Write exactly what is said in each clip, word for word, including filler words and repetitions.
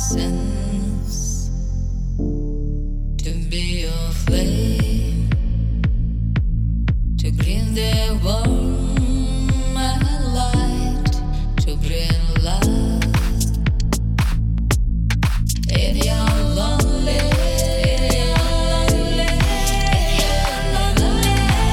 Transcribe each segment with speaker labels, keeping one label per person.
Speaker 1: essence to be your flame, to bring the warm and light, to bring love in your lonely, in your lonely, in your lonely.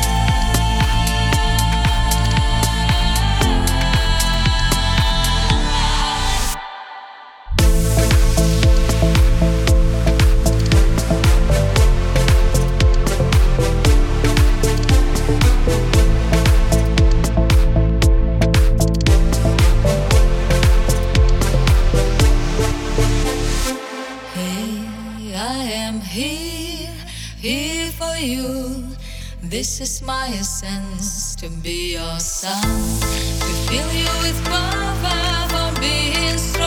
Speaker 1: Hey, I am here, here for you. This is my essence, to be your sun, to fill you with power for being strong.